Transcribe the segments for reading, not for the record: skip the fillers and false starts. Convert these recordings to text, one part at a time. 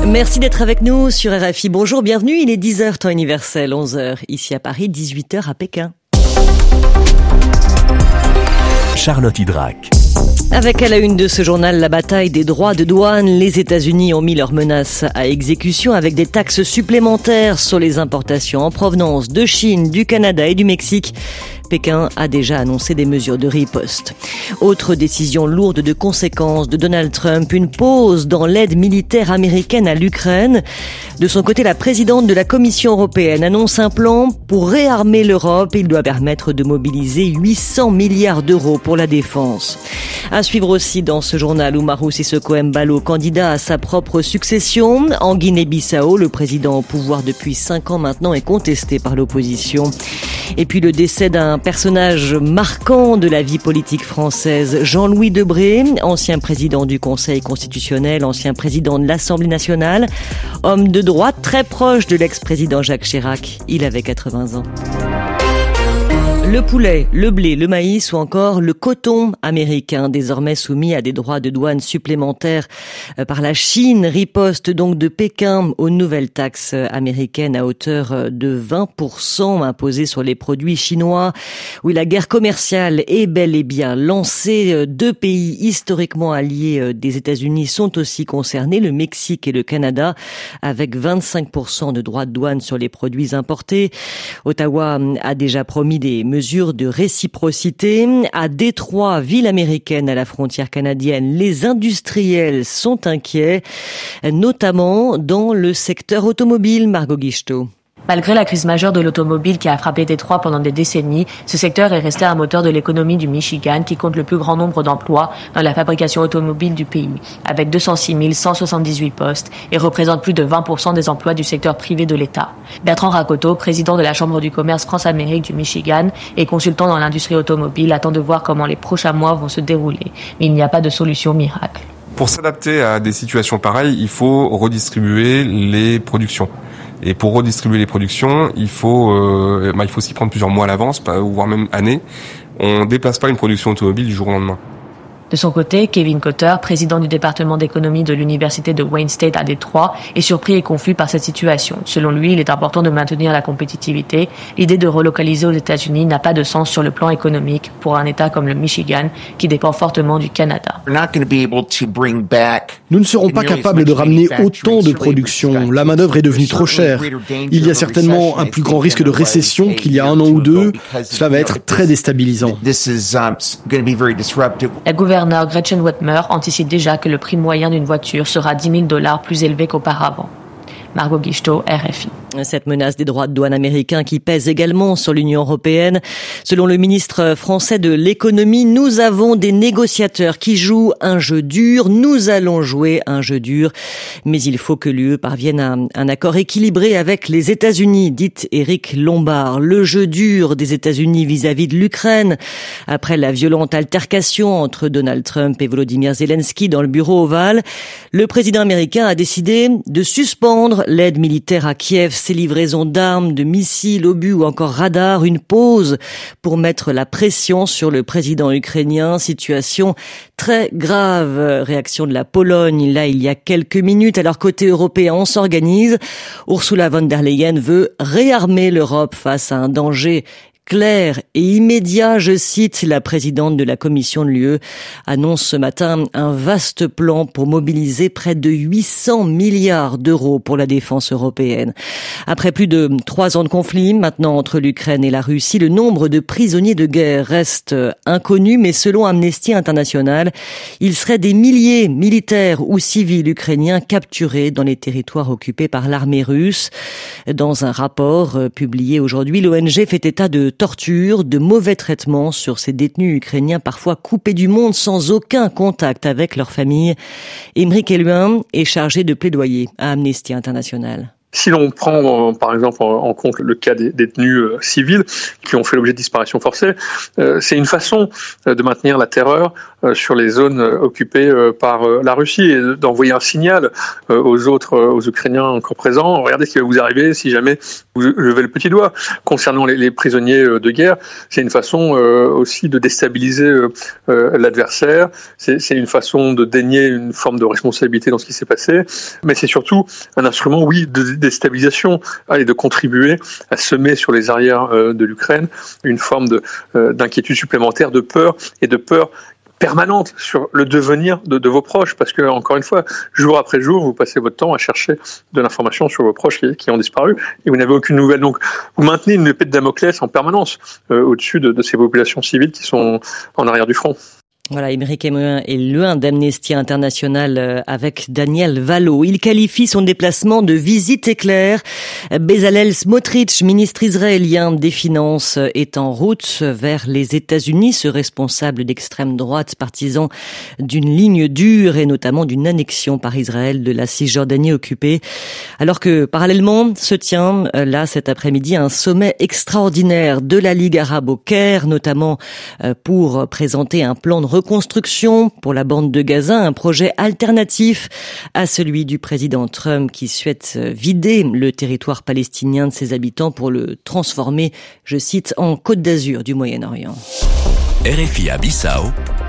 Merci d'être avec nous sur RFI. Bonjour, bienvenue. Il est 10h temps universel, 11h ici à Paris, 18h à Pékin. Charlotte Hydrac. Avec à la une de ce journal, la bataille des droits de douane. Les États-Unis ont mis leurs menaces à exécution avec des taxes supplémentaires sur les importations en provenance de Chine, du Canada et du Mexique. Pékin a déjà annoncé des mesures de riposte. Autre décision lourde de conséquences de Donald Trump, une pause dans l'aide militaire américaine à l'Ukraine. De son côté, la présidente de la Commission européenne annonce un plan pour réarmer l'Europe. Il doit permettre de mobiliser 800 milliards d'euros pour la défense. À suivre aussi dans ce journal, Umaru Sissoko Embalo, candidat à sa propre succession. En Guinée-Bissau, le président au pouvoir depuis 5 ans maintenant est contesté par l'opposition. Et puis le décès d'un personnage marquant de la vie politique française, Jean-Louis Debré, ancien président du Conseil constitutionnel, ancien président de l'Assemblée nationale, homme de droite très proche de l'ex-président Jacques Chirac. Il avait 80 ans. Le poulet, le blé, le maïs ou encore le coton américain, désormais soumis à des droits de douane supplémentaires par la Chine, riposte donc de Pékin aux nouvelles taxes américaines à hauteur de 20% imposées sur les produits chinois. Oui, la guerre commerciale est bel et bien lancée. 2 pays historiquement alliés des États-Unis sont aussi concernés, le Mexique et le Canada, avec 25% de droits de douane sur les produits importés. Ottawa a déjà promis des mesures de réciprocité. À Détroit, ville américaine à la frontière canadienne, les industriels sont inquiets, notamment dans le secteur automobile, Margot Guichetot. Malgré la crise majeure de l'automobile qui a frappé Détroit pendant des décennies, ce secteur est resté un moteur de l'économie du Michigan qui compte le plus grand nombre d'emplois dans la fabrication automobile du pays, avec 206 178 postes et représente plus de 20% des emplois du secteur privé de l'État. Bertrand Rakoto, président de la Chambre du commerce France-Amérique du Michigan et consultant dans l'industrie automobile, attend de voir comment les prochains mois vont se dérouler. Mais il n'y a pas de solution miracle. Pour s'adapter à des situations pareilles, il faut redistribuer les productions. Et pour redistribuer les productions, il faut s'y prendre plusieurs mois à l'avance, voire même années. On déplace pas une production automobile du jour au lendemain. De son côté, Kevin Cotter, président du département d'économie de l'université de Wayne State à Détroit, est surpris et confus par cette situation. Selon lui, il est important de maintenir la compétitivité. L'idée de relocaliser aux États-Unis n'a pas de sens sur le plan économique pour un État comme le Michigan, qui dépend fortement du Canada. Nous ne serons pas capables de ramener autant de production. La main-d'œuvre est devenue trop chère. Il y a certainement un plus grand risque de récession qu'il y a 1 an ou 2. Cela va être très déstabilisant. La gouverneure Gretchen Whitmer anticipe déjà que le prix moyen d'une voiture sera $10 000 plus élevé qu'auparavant. Margot Guichetot, RFI. Cette menace des droits de douane américains qui pèse également sur l'Union européenne. Selon le ministre français de l'économie, nous avons des négociateurs qui jouent un jeu dur. Nous allons jouer un jeu dur. Mais il faut que l'UE parvienne à un accord équilibré avec les États-Unis, dit Éric Lombard. Le jeu dur des États-Unis vis-à-vis de l'Ukraine. Après la violente altercation entre Donald Trump et Volodymyr Zelensky dans le bureau ovale, le président américain a décidé de suspendre l'aide militaire à Kiev, ses livraisons d'armes, de missiles, obus ou encore radars, une pause pour mettre la pression sur le président ukrainien. Situation très grave. Réaction de la Pologne, là, il y a quelques minutes. Alors, côté européen, on s'organise. Ursula von der Leyen veut réarmer l'Europe face à un danger clair et immédiat, je cite, la présidente de la Commission de l'UE annonce ce matin un vaste plan pour mobiliser près de 800 milliards d'euros pour la défense européenne. Après plus de 3 ans de conflit, maintenant entre l'Ukraine et la Russie, le nombre de prisonniers de guerre reste inconnu, mais selon Amnesty International, il serait des milliers militaires ou civils ukrainiens capturés dans les territoires occupés par l'armée russe. Dans un rapport publié aujourd'hui, l'ONG fait état de torture, de mauvais traitements sur ces détenus ukrainiens parfois coupés du monde sans aucun contact avec leur famille. Émeric Helluin est chargé de plaidoyer à Amnesty International. Si l'on prend par exemple en compte le cas des détenus civils qui ont fait l'objet de disparitions forcées, c'est une façon de maintenir la terreur sur les zones occupées par la Russie et d'envoyer un signal aux Ukrainiens encore présents. Regardez ce qui va vous arriver si jamais vous levez le petit doigt. Concernant les prisonniers de guerre, c'est une façon aussi de déstabiliser l'adversaire. C'est une façon de dénier une forme de responsabilité dans ce qui s'est passé, mais c'est surtout un instrument, oui, de déstabilisation et de contribuer à semer sur les arrières de l'Ukraine une forme d'inquiétude supplémentaire, de peur permanente sur le devenir de vos proches, parce que, encore une fois, jour après jour, vous passez votre temps à chercher de l'information sur vos proches qui ont disparu et vous n'avez aucune nouvelle. Donc, vous maintenez une épée de Damoclès en permanence au-dessus de ces populations civiles qui sont en arrière du front. Voilà, Aymeric Emeun est loin d'Amnesty International avec Daniel Valo. Il qualifie son déplacement de visite éclair. Bezalel Smotrich, ministre israélien des Finances, est en route vers les États-Unis. Ce responsable d'extrême droite, partisan d'une ligne dure et notamment d'une annexion par Israël de la Cisjordanie occupée. Alors que, parallèlement, se tient là cet après-midi un sommet extraordinaire de la Ligue arabe au Caire, notamment pour présenter un plan de reconstruction pour la bande de Gaza, un projet alternatif à celui du président Trump qui souhaite vider le territoire palestinien de ses habitants pour le transformer, je cite, en Côte d'Azur du Moyen-Orient. RFI à Bissau,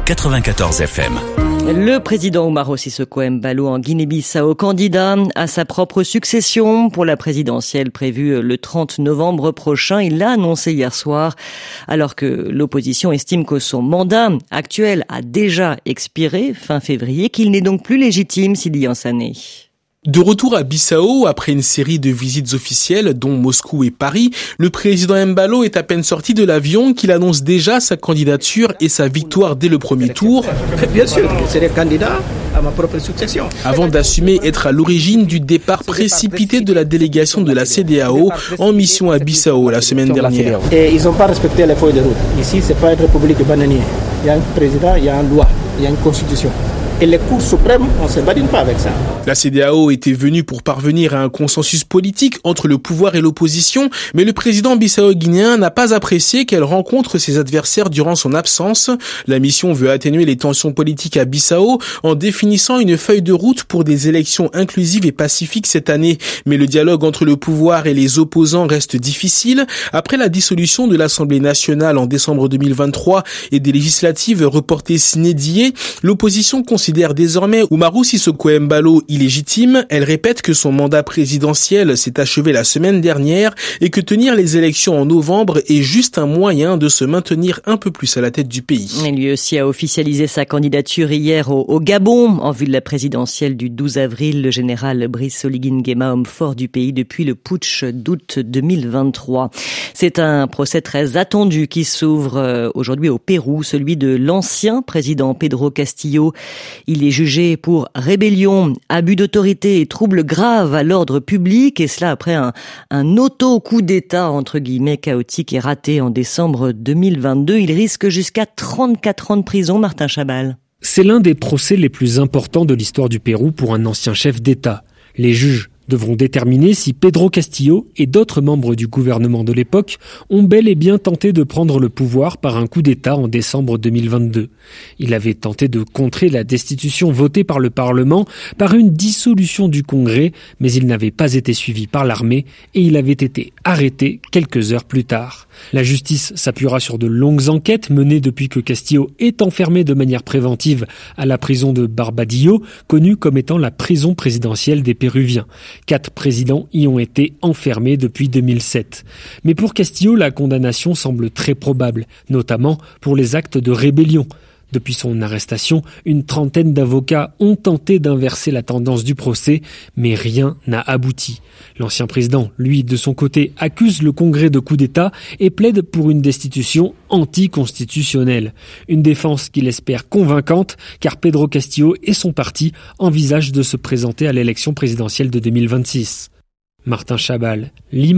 94 FM. Le président Umaro Sissoko Embalo en Guinée-Bissau, candidat à sa propre succession pour la présidentielle prévue le 30 novembre prochain. Il l'a annoncé hier soir, alors que l'opposition estime que son mandat actuel a déjà expiré fin février, qu'il n'est donc plus légitime Sidi Sané. De retour à Bissau, après une série de visites officielles, dont Moscou et Paris, le président Embalo est à peine sorti de l'avion qu'il annonce déjà sa candidature et sa victoire dès le premier tour. Bien sûr, je serai candidat à ma propre succession. Avant d'assumer être à l'origine du départ précipité de la délégation de la CEDEAO en mission à Bissau la semaine dernière. Et ils n'ont pas respecté les feuilles de route. Ici, c'est pas une république bananière. Il y a un président, il y a une loi, il y a une constitution. Et les cours suprêmes, on ne se badine pas avec ça. La CEDEAO était venue pour parvenir à un consensus politique entre le pouvoir et l'opposition, mais le président bissau-guinéen n'a pas apprécié qu'elle rencontre ses adversaires durant son absence. La mission veut atténuer les tensions politiques à Bissau en définissant une feuille de route pour des élections inclusives et pacifiques cette année. Mais le dialogue entre le pouvoir et les opposants reste difficile. Après la dissolution de l'Assemblée nationale en décembre 2023 et des législatives reportées sine die, l'opposition considère désormais Umaro Sissoko Embalo illégitime. Elle répète que son mandat présidentiel s'est achevé la semaine dernière et que tenir les élections en novembre est juste un moyen de se maintenir un peu plus à la tête du pays. Et lui aussi a officialisé sa candidature hier au Gabon. En vue de la présidentielle du 12 avril, le général Brice Oligui Nguema, homme fort du pays depuis le putsch d'août 2023. C'est un procès très attendu qui s'ouvre aujourd'hui au Pérou, celui de l'ancien président Pedro Castillo. Il est jugé pour rébellion, abus d'autorité et troubles graves à l'ordre public, et cela après un auto-coup d'État, entre guillemets, chaotique et raté en décembre 2022. Il risque jusqu'à 34 ans de prison, Martin Chabal. C'est l'un des procès les plus importants de l'histoire du Pérou pour un ancien chef d'État. Les juges devront déterminer si Pedro Castillo et d'autres membres du gouvernement de l'époque ont bel et bien tenté de prendre le pouvoir par un coup d'État en décembre 2022. Il avait tenté de contrer la destitution votée par le Parlement par une dissolution du Congrès, mais il n'avait pas été suivi par l'armée et il avait été arrêté quelques heures plus tard. La justice s'appuiera sur de longues enquêtes menées depuis que Castillo est enfermé de manière préventive à la prison de Barbadillo, connue comme étant la prison présidentielle des Péruviens. 4 présidents y ont été enfermés depuis 2007. Mais pour Castillo, la condamnation semble très probable, notamment pour les actes de rébellion. Depuis son arrestation, une trentaine d'avocats ont tenté d'inverser la tendance du procès, mais rien n'a abouti. L'ancien président, lui, de son côté, accuse le Congrès de coup d'État et plaide pour une destitution anticonstitutionnelle. Une défense qu'il espère convaincante, car Pedro Castillo et son parti envisagent de se présenter à l'élection présidentielle de 2026. Martin Chabal, Lima,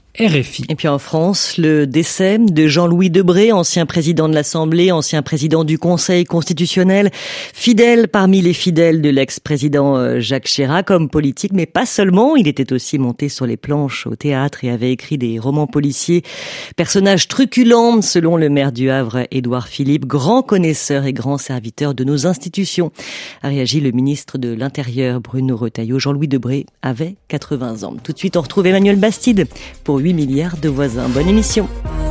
RFI. Et puis en France, le décès de Jean-Louis Debré, ancien président de l'Assemblée, ancien président du Conseil constitutionnel, fidèle parmi les fidèles de l'ex-président Jacques Chirac, homme politique, mais pas seulement. Il était aussi monté sur les planches au théâtre et avait écrit des romans policiers. Personnage truculent, selon le maire du Havre, Édouard Philippe, grand connaisseur et grand serviteur de nos institutions, a réagi le ministre de l'Intérieur, Bruno Retailleau. Jean-Louis Debré avait 80 ans. Tout de suite, on retrouve Emmanuel Bastide pour 8 milliards de voisins. Bonne émission.